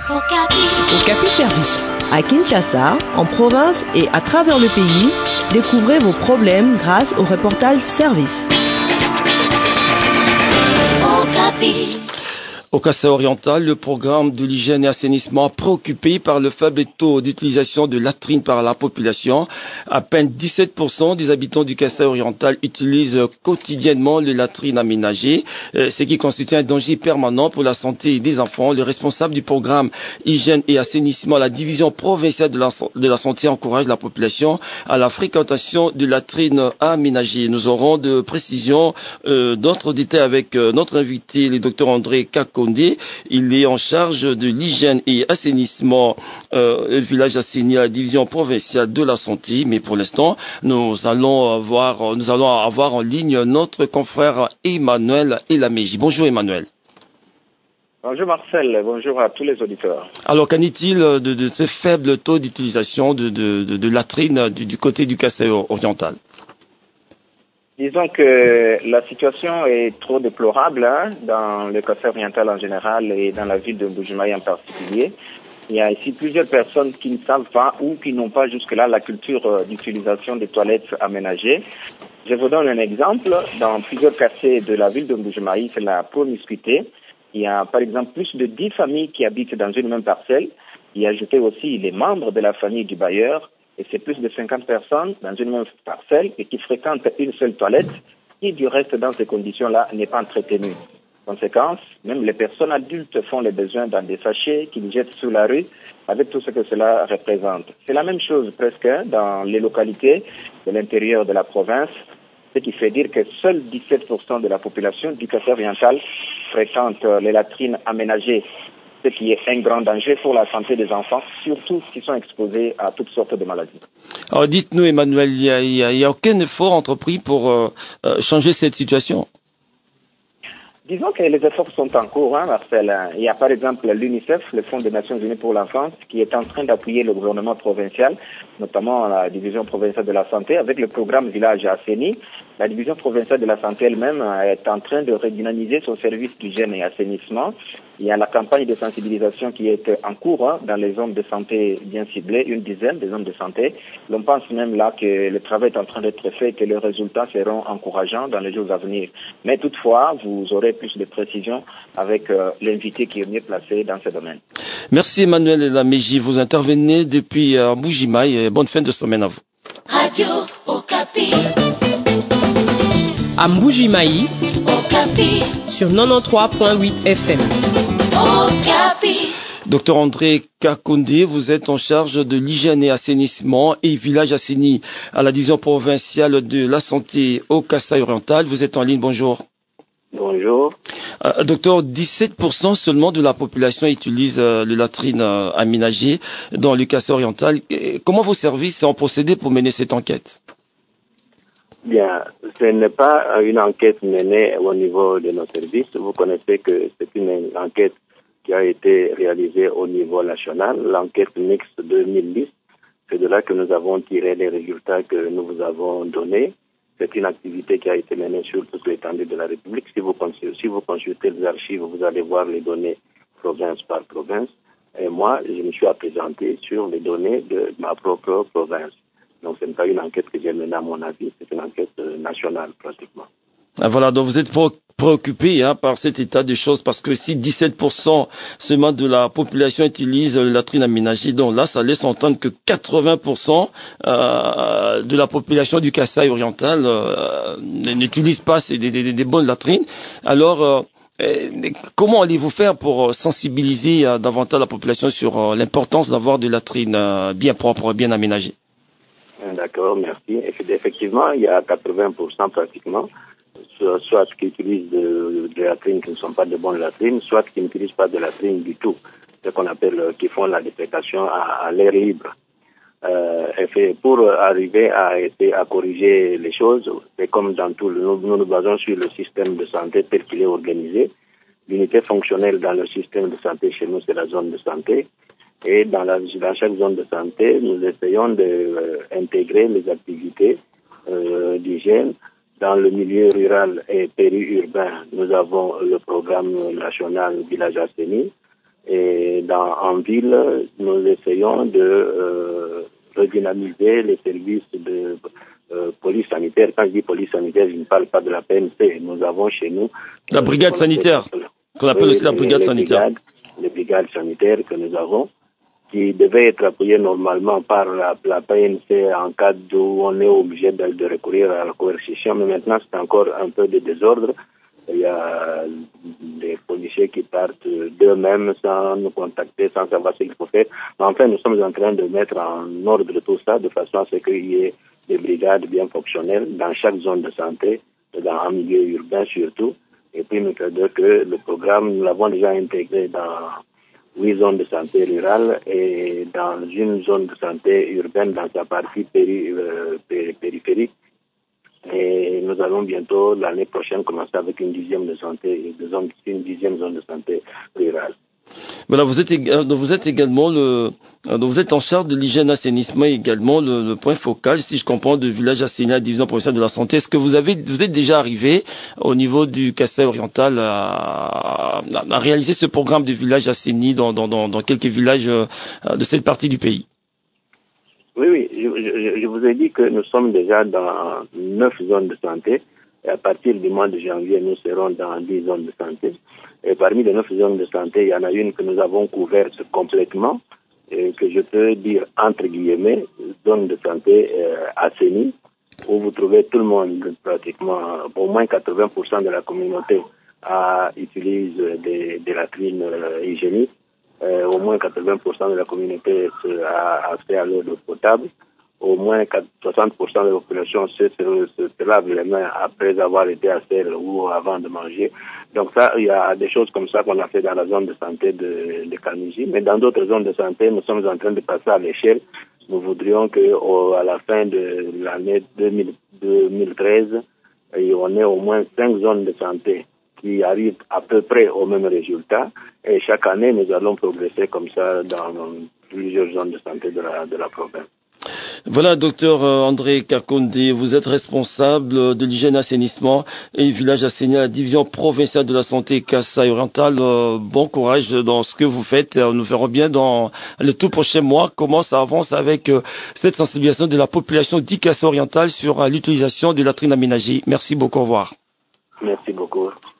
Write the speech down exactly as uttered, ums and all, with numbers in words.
Okapi Service. À Kinshasa, en province et à travers le pays, découvrez vos problèmes grâce au reportage service. Okapi. Au Kasaï oriental, le programme de l'hygiène et assainissement préoccupé par le faible taux d'utilisation de latrines par la population. À peine dix-sept pour cent des habitants du Kasaï oriental utilisent quotidiennement les latrines aménagées, ce qui constitue un danger permanent pour la santé des enfants. Le responsable du programme hygiène et assainissement, la division provinciale de la, de la santé, encourage la population à la fréquentation de latrines aménagées. Nous aurons de précisions, euh, d'autres détails avec euh, notre invité, le docteur André Kako. Il est en charge de l'hygiène et assainissement euh, le village assaini à la division provinciale de la santé. Mais pour l'instant, nous allons avoir, nous allons avoir en ligne notre confrère Emmanuel Elameji. Bonjour Emmanuel. Bonjour Marcel, bonjour à tous les auditeurs. Alors qu'en est-il de, de ce faible taux d'utilisation de, de, de, de latrines du, du côté du Kasaï oriental? Disons que la situation est trop déplorable hein, dans le Kasaï oriental en général et dans la ville de Mbuji-Mayi en particulier. Il y a ici plusieurs personnes qui ne savent pas ou qui n'ont pas jusque-là la culture euh, d'utilisation des toilettes aménagées. Je vous donne un exemple. Dans plusieurs quartiers de la ville de Mbuji-Mayi, c'est la promiscuité. Il y a par exemple plus de dix familles qui habitent dans une même parcelle. Il y a ajouté aussi les membres de la famille du bailleur. Et c'est plus de cinquante personnes dans une même parcelle et qui fréquentent une seule toilette qui, du reste, dans ces conditions-là, n'est pas entretenue. Conséquence, même les personnes adultes font les besoins dans des sachets qu'ils jettent sous la rue avec tout ce que cela représente. C'est la même chose presque dans les localités de l'intérieur de la province, ce qui fait dire que seuls dix-sept pour cent de la population du Kasaï oriental fréquente les latrines aménagées, ce qui est un grand danger pour la santé des enfants, surtout qui sont exposés à toutes sortes de maladies. Alors dites-nous Emmanuel, il n'y a, il y a, il y a aucun effort entrepris pour euh, euh, changer cette situation? Disons que les efforts sont en cours, hein, Marcel. Il y a par exemple l'UNICEF, le Fonds des Nations Unies pour l'enfance, qui est en train d'appuyer le gouvernement provincial, notamment la division provinciale de la santé, avec le programme Village Assaini. La division provinciale de la santé elle-même est en train de redynamiser son service d'hygiène et assainissement. Il y a la campagne de sensibilisation qui est en cours hein, dans les zones de santé bien ciblées, une dizaine de zones de santé. L'on pense même là que le travail est en train d'être fait et que les résultats seront encourageants dans les jours à venir. Mais toutefois, vous aurez plus de précisions avec euh, l'invité qui est mieux placé dans ce domaine. Merci Emmanuel Elameji. Vous intervenez depuis euh, Mbuji-Mayi. Bonne fin de semaine à vous. Radio Okapi. À Mbuji-Mayi, Okapi. Sur quatre-vingt-treize virgule huit F M. Okapi. Docteur André Kakonde, vous êtes en charge de l'hygiène et assainissement et village assaini à la division provinciale de la santé au Kasaï oriental. Vous êtes en ligne, bonjour. Bonjour. Euh, docteur, dix-sept pour cent seulement de la population utilise euh, les latrines euh, aménagées dans le Kasaï oriental. Et comment vos services ont procédé pour mener cette enquête? Bien, ce n'est pas une enquête menée au niveau de nos services. Vous connaissez que c'est une enquête qui a été réalisée au niveau national, l'enquête mixte deux mille dix. C'est de là que nous avons tiré les résultats que nous vous avons donnés. C'est une activité qui a été menée sur toute l'étendue de la République. Si vous consultez, si vous consultez les archives, vous allez voir les données province par province. Et moi, je me suis présenté sur les données de ma propre province. Donc, ce n'est pas une enquête que j'ai menée à mon avis, c'est une enquête euh, nationale pratiquement. Ah, voilà, donc vous êtes préoccupé hein, par cet état de choses, parce que si dix-sept pour cent seulement de la population utilise la latrine aménagée, donc là, ça laisse entendre que quatre-vingts pour cent euh, de la population du Kasaï oriental euh, n'utilise pas ces, des, des, des bonnes latrines. Alors, euh, euh, comment allez-vous faire pour sensibiliser euh, davantage la population sur euh, l'importance d'avoir des latrines euh, bien propres et bien aménagées? D'accord, merci. Effectivement, il y a quatre-vingts pour cent pratiquement, soit qui utilisent de, de latrines qui ne sont pas de bonnes latrines, soit qui n'utilisent pas de latrines du tout, ce qu'on appelle, qui font la défécation à, à l'air libre. Euh, et fait pour arriver à, à corriger les choses, c'est comme dans tout, nous, nous nous basons sur le système de santé tel qu'il est organisé. L'unité fonctionnelle dans le système de santé chez nous, c'est la zone de santé. Et dans, la, dans chaque zone de santé, nous essayons d'intégrer euh, les activités euh, d'hygiène. Dans le milieu rural et périurbain, nous avons le programme national Village Assaini. Et dans dans, en ville, nous essayons de euh, redynamiser les services de euh, police sanitaire. Quand je dis police sanitaire, je ne parle pas de la P N C. Nous avons chez nous... La brigade sanitaire, qu'on appelle aussi la brigade les sanitaire. Brigades, les brigades sanitaires que nous avons, qui devaient être appuyées normalement par la, la P N C en cas où on est obligé de, de recourir à la coercition. Mais maintenant, c'est encore un peu de désordre. Il y a des policiers qui partent d'eux-mêmes sans nous contacter, sans savoir ce qu'il faut faire. Mais enfin, nous sommes en train de mettre en ordre tout ça de façon à ce qu'il y ait des brigades bien fonctionnelles dans chaque zone de santé, dans un milieu urbain surtout. Et puis, nous croyons que le programme, nous l'avons déjà intégré dans huit zones de santé rurales et dans une zone de santé urbaine dans sa partie péri, euh, péri, périphérique. Et nous allons bientôt, l'année prochaine, commencer avec une dixième de santé, une dixième zone de santé rurale. Voilà, vous êtes, vous êtes également le, vous êtes en charge de l'hygiène assainissement également le, le point focal, si je comprends, de village assaini à la division provinciale de la santé. Est-ce que vous avez, vous êtes déjà arrivé au niveau du Kasaï oriental à, à réaliser ce programme de village assaini dans, dans, dans, dans quelques villages de cette partie du pays? Oui, oui, je, je, je vous ai dit que nous sommes déjà dans neuf zones de santé. Et à partir du mois de janvier, nous serons dans dix zones de santé. Et parmi les neuf zones de santé, il y en a une que nous avons couverte complètement, et que je peux dire entre guillemets, zone de santé euh, assainie, où vous trouvez tout le monde, pratiquement, au moins quatre-vingts pour cent de la communauté à, utilise des, des latrines euh, hygiéniques. Euh, au moins quatre-vingts pour cent de la communauté a accès à l'eau potable. Au moins soixante pour cent de la population se, se, se, se lave les mains après avoir été à sel ou avant de manger. Donc ça, il y a des choses comme ça qu'on a fait dans la zone de santé de, de Kanouji. Mais dans d'autres zones de santé, nous sommes en train de passer à l'échelle. Nous voudrions qu'à la fin de l'année deux mille treize, on ait au moins cinq zones de santé qui arrivent à peu près au même résultat. Et chaque année, nous allons progresser comme ça dans plusieurs zones de santé de la, de la province. Voilà, docteur André Kakonde, vous êtes responsable de l'hygiène assainissement et village assaini à la division provinciale de la santé Kasaï oriental. Bon courage dans ce que vous faites. Nous verrons bien dans les tout prochains mois comment ça avance avec cette sensibilisation de la population du Kasaï oriental sur l'utilisation de latrines aménagées. Merci beaucoup, au revoir. Merci beaucoup.